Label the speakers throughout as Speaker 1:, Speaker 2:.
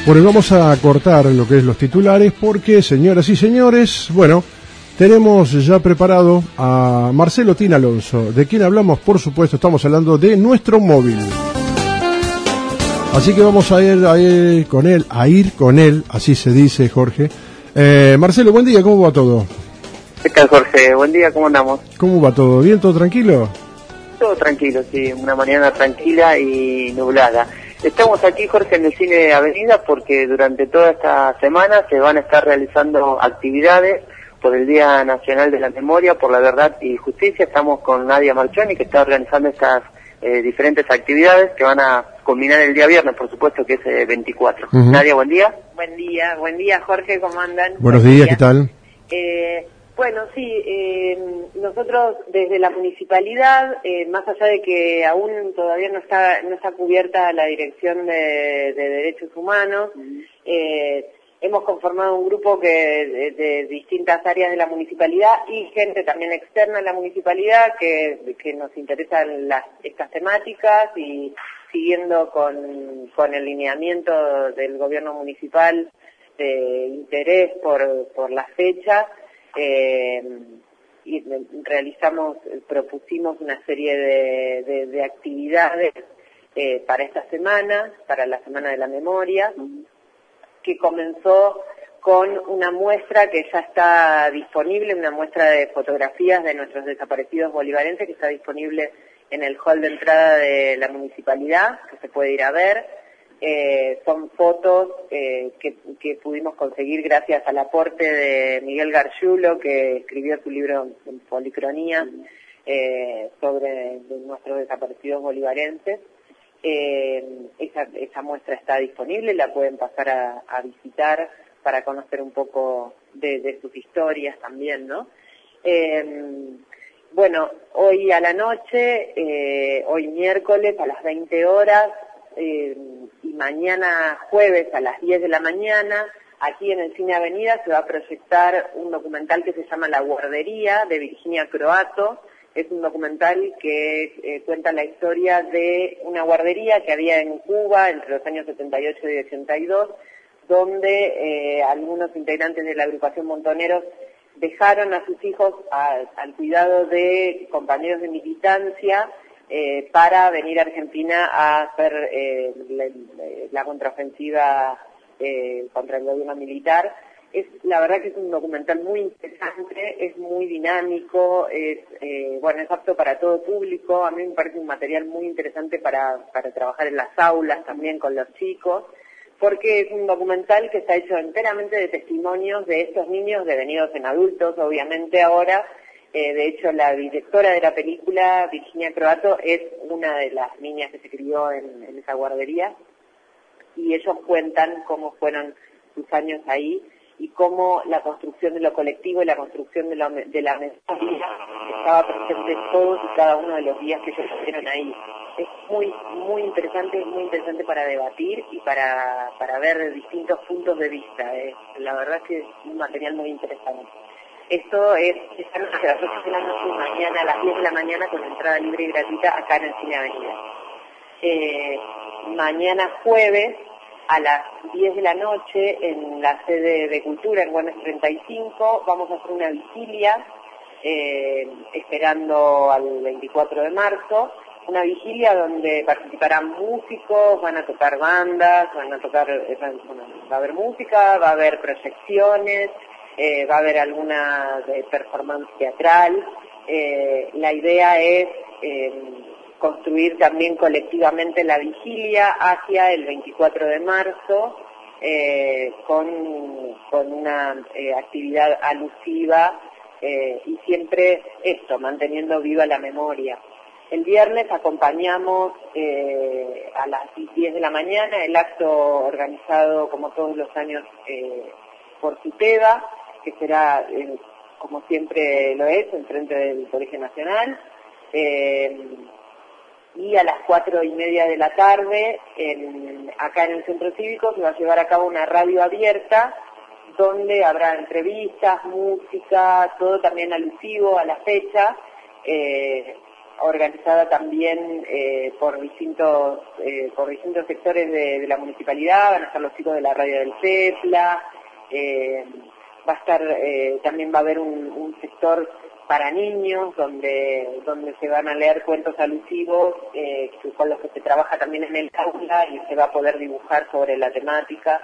Speaker 1: Bueno, vamos a cortar lo que es los titulares porque, señoras y señores, bueno, tenemos ya preparado a Marcelo Tin Alonso, de quien hablamos, por supuesto, estamos hablando de nuestro móvil. Así que vamos a ir con él, así se dice, Jorge. Marcelo, buen día, ¿cómo va todo?
Speaker 2: ¿Qué tal, Jorge? Buen día, ¿cómo andamos?
Speaker 1: ¿Cómo va todo? ¿Bien, todo tranquilo?
Speaker 2: Todo tranquilo, sí, una mañana tranquila y nublada. Estamos aquí, Jorge, en el Cine Avenida porque durante toda esta semana se van a estar realizando actividades por el Día Nacional de la Memoria, por la Verdad y Justicia. Estamos con Nadia Marchoni, que está organizando estas diferentes actividades que van a culminar el día viernes, por supuesto, que es 24. Nadia, buen día.
Speaker 3: Buen día, Jorge, ¿cómo andan?
Speaker 1: Buenos días, ¿qué tal?
Speaker 3: Bueno, sí, nosotros desde la municipalidad, más allá de que aún todavía no está cubierta la Dirección de Derechos Humanos, hemos conformado un grupo de distintas áreas de la municipalidad y gente también externa a la municipalidad que nos interesan estas temáticas y siguiendo con el lineamiento del gobierno municipal de interés por la fecha. Y propusimos una serie de actividades para esta semana, para la Semana de la Memoria, que comenzó con una muestra que ya está disponible, una muestra de fotografías de nuestros desaparecidos bolivarenses que está disponible en el hall de entrada de la municipalidad, que se puede ir a ver. Son fotos que pudimos conseguir gracias al aporte de Miguel Gargiulo, que escribió su libro Policronía sobre nuestros desaparecidos bolivarenses. Esa muestra está disponible, la pueden pasar a visitar para conocer un poco de sus historias también, ¿no? Bueno, hoy a la noche, hoy miércoles a las 20 horas, y mañana jueves a las 10 de la mañana, aquí en el Cine Avenida se va a proyectar un documental que se llama La Guardería, de Virginia Croato. Es un documental que cuenta la historia de una guardería que había en Cuba entre los años 78 y 82, donde algunos integrantes de la agrupación Montoneros dejaron a sus hijos al cuidado de compañeros de militancia, para venir a Argentina a hacer la contraofensiva contra el gobierno militar. La verdad que es un documental muy interesante, es muy dinámico, es apto para todo público. A mí me parece un material muy interesante para trabajar en las aulas también con los chicos, porque es un documental que está hecho enteramente de testimonios de estos niños devenidos en adultos, obviamente ahora. De hecho, la directora de la película, Virginia Croato, es una de las niñas que se crió en esa guardería, y ellos cuentan cómo fueron sus años ahí y cómo la construcción de lo colectivo y la construcción de la memoria estaba presente todos y cada uno de los días que ellos estuvieron ahí. Es muy interesante para debatir y para ver distintos puntos de vista. La verdad es que es un material muy interesante. Esto es esta noche a las 8 de la noche y mañana a las 10 de la mañana con entrada libre y gratuita acá en el Cine Avenida. Mañana jueves a las 10 de la noche en la sede de Cultura en Güemes 35 vamos a hacer una vigilia esperando al 24 de marzo. Una vigilia donde participarán músicos, van a tocar bandas, va a haber música, va a haber proyecciones, va a haber alguna performance teatral. La idea es construir también colectivamente la vigilia hacia el 24 de marzo con una actividad alusiva y siempre manteniendo viva la memoria. El viernes acompañamos a las 10 de la mañana el acto organizado como todos los años por CITEBA, que será, como siempre lo es, enfrente del Colegio Nacional, y a las 4:30 de la tarde, acá en el Centro Cívico, se va a llevar a cabo una radio abierta, donde habrá entrevistas, música, todo también alusivo a la fecha, organizada también por distintos sectores de la municipalidad. Van a estar los chicos de la radio del CEPLA, va a estar, también va a haber un sector para niños donde se van a leer cuentos alusivos con los que se trabaja también en el aula y se va a poder dibujar sobre la temática,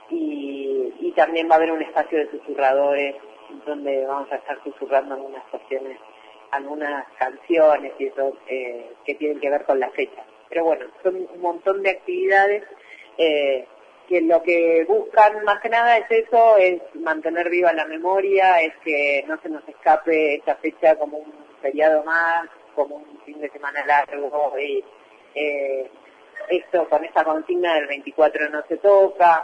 Speaker 3: y también va a haber un espacio de susurradores donde vamos a estar susurrando algunas cuestiones, algunas canciones y eso que tienen que ver con la fecha. Pero bueno, son un montón de actividades que lo que buscan más que nada es eso, es mantener viva la memoria, es que no se nos escape esta fecha como un feriado más, como un fin de semana largo, y esto con esta consigna del 24 no se toca.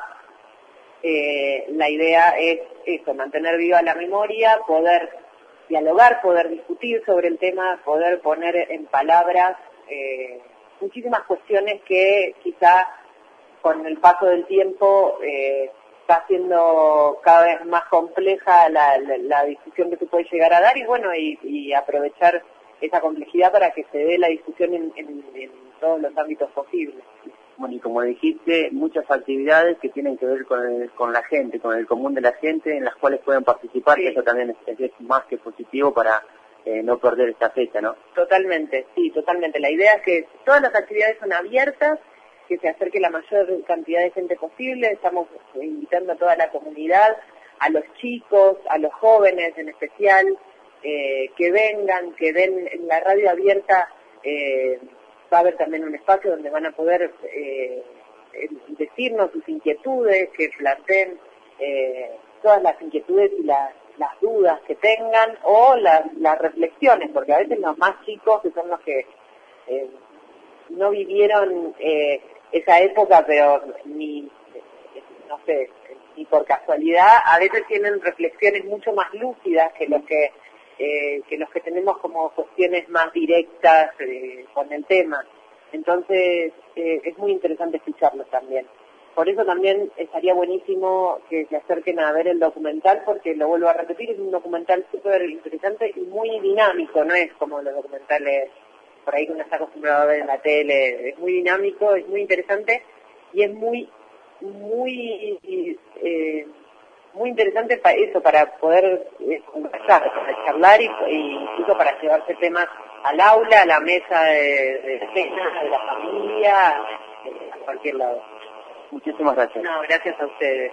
Speaker 3: La idea es eso, mantener viva la memoria, poder dialogar, poder discutir sobre el tema, poder poner en palabras muchísimas cuestiones que quizá con el paso del tiempo está siendo cada vez más compleja la discusión que se puede llegar a dar, y bueno, y aprovechar esa complejidad para que se dé la discusión en todos los ámbitos posibles.
Speaker 2: Bueno, y como dijiste, muchas actividades que tienen que ver con la gente, con el común de la gente, en las cuales pueden participar, sí. Que eso también es más que positivo para no perder esta fecha, ¿no?
Speaker 3: Totalmente, sí, totalmente. La idea es que todas las actividades son abiertas, que se acerque la mayor cantidad de gente posible. Estamos invitando a toda la comunidad, a los chicos, a los jóvenes en especial, que vengan, que den en la radio abierta. Va a haber también un espacio donde van a poder decirnos sus inquietudes, que planteen todas las inquietudes y las dudas que tengan, o las reflexiones, porque a veces los más chicos, que son los que no vivieron esa época, pero ni por casualidad, a veces tienen reflexiones mucho más lúcidas que los que tenemos como cuestiones más directas con el tema. Entonces es muy interesante escucharlos también. Por eso también estaría buenísimo que se acerquen a ver el documental, porque lo vuelvo a repetir, es un documental súper interesante y muy dinámico, no es como los documentales por ahí que uno está acostumbrado a ver en la tele. Es muy dinámico, es muy interesante y es muy interesante para eso, para poder conversar, para charlar y incluso para llevarse temas al aula, a la mesa de cena, de la familia, a cualquier lado.
Speaker 2: Muchísimas gracias.
Speaker 3: No, gracias a ustedes.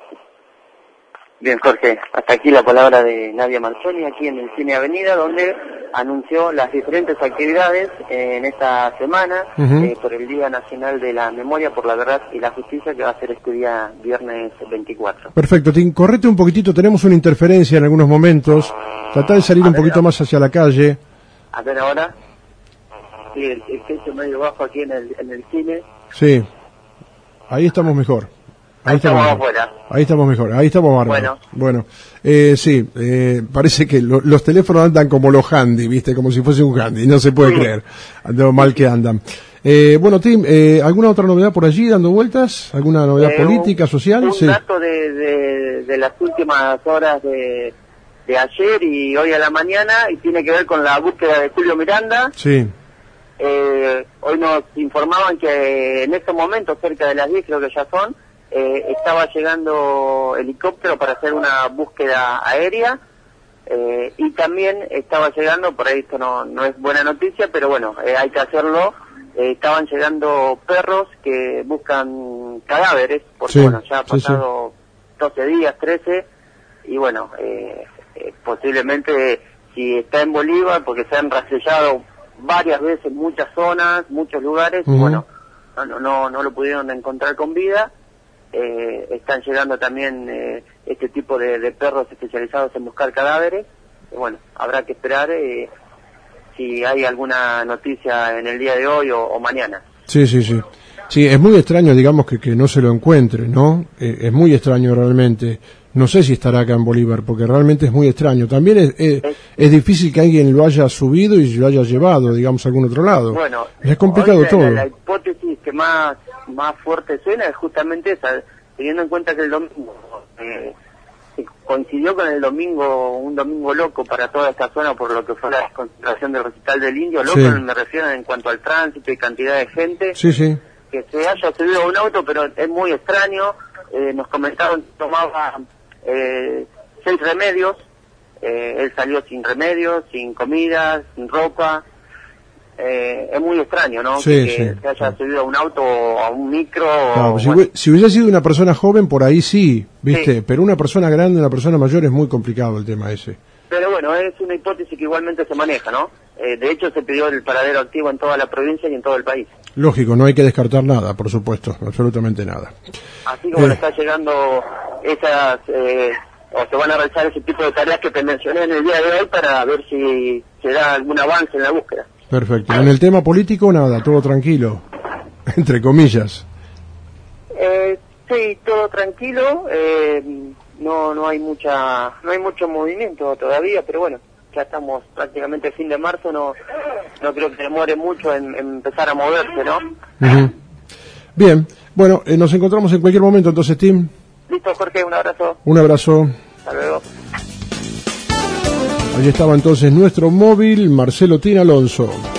Speaker 2: Bien, Jorge, hasta aquí la palabra de Nadia Marzoni, aquí en el Cine Avenida, donde anunció las diferentes actividades en esta semana por el Día Nacional de la Memoria, por la Verdad y la Justicia, que va a ser este día viernes 24.
Speaker 1: Perfecto, Tim, correte un poquitito, tenemos una interferencia en algunos momentos, tratá de salir un poquito más hacia la calle.
Speaker 2: A ver ahora, sí, el techo medio bajo aquí en el cine.
Speaker 1: Sí, ahí estamos mejor. Ahí estamos afuera. Ahí estamos mejor, ahí estamos bárbaros. Bueno, sí, parece que los teléfonos andan como los handy, ¿viste? Como si fuese un handy, no se puede creer de lo mal que andan. Bueno, Tim, ¿alguna otra novedad por allí dando vueltas? ¿Alguna novedad política, social?
Speaker 2: Un dato de las últimas horas de ayer y hoy a la mañana, y tiene que ver con la búsqueda de Julio Miranda.
Speaker 1: Sí.
Speaker 2: Hoy nos informaban que en estos momentos, cerca de las 10 creo que ya son, estaba llegando helicóptero para hacer una búsqueda aérea, y también estaba llegando, por ahí esto no es buena noticia, pero bueno, hay que hacerlo, estaban llegando perros que buscan cadáveres, porque bueno, ya ha pasado 12 días, 13, y bueno, posiblemente si está en Bolívar, porque se han rastrillado varias veces muchas zonas, muchos lugares, y bueno, no lo pudieron encontrar con vida. Están llegando también este tipo de perros especializados en buscar cadáveres. Bueno, habrá que esperar si hay alguna noticia en el día de hoy o mañana. Sí.
Speaker 1: Sí, es muy extraño, digamos, que no se lo encuentre, ¿no? Es muy extraño realmente. No sé si estará acá en Bolívar, porque realmente es muy extraño. También es difícil que alguien lo haya subido y lo haya llevado, digamos, a algún otro lado.
Speaker 2: Bueno,
Speaker 1: es complicado todo.
Speaker 2: La hipótesis que más fuerte suena es justamente esa, teniendo en cuenta que el domingo coincidió con el domingo, un domingo loco para toda esta zona por lo que fue la concentración del recital del Indio. Loco,
Speaker 1: Sí.
Speaker 2: me refiero en cuanto al tránsito y cantidad de gente.
Speaker 1: Sí, sí.
Speaker 2: Que se haya subido a un auto, pero es muy extraño. Nos comentaron que tomaba 6 remedios. Él salió sin remedios, sin comida, sin ropa. Es muy extraño, ¿no?
Speaker 1: Sí,
Speaker 2: que
Speaker 1: sí,
Speaker 2: se haya
Speaker 1: sí.
Speaker 2: subido a un auto o a un micro.
Speaker 1: Claro,
Speaker 2: o,
Speaker 1: si,
Speaker 2: bueno,
Speaker 1: si hubiese sido una persona joven, por ahí sí, ¿viste?
Speaker 2: Sí.
Speaker 1: Pero una persona grande, una persona mayor es muy complicado el tema ese.
Speaker 2: pero bueno, es una hipótesis que igualmente se maneja, ¿no? De hecho, se pidió el paradero activo en toda la provincia y en todo el país.
Speaker 1: Lógico, no hay que descartar nada, por supuesto, absolutamente nada.
Speaker 2: Así que bueno, está llegando esas, o se van a realizar ese tipo de tareas que te mencioné en el día de hoy para ver si se da algún avance en la búsqueda.
Speaker 1: Perfecto. En el tema político, nada, todo tranquilo, entre comillas.
Speaker 2: Sí, todo tranquilo, no hay mucho movimiento todavía, pero bueno, ya estamos prácticamente fin de marzo, no creo que demore mucho en empezar a moverse, ¿no?
Speaker 1: Ujú. Bien, bueno, nos encontramos en cualquier momento, entonces, Tim.
Speaker 2: Listo, Jorge, un abrazo,
Speaker 1: Un abrazo.
Speaker 2: hasta luego.
Speaker 1: Allí estaba entonces nuestro móvil, Marcelo Tin Alonso.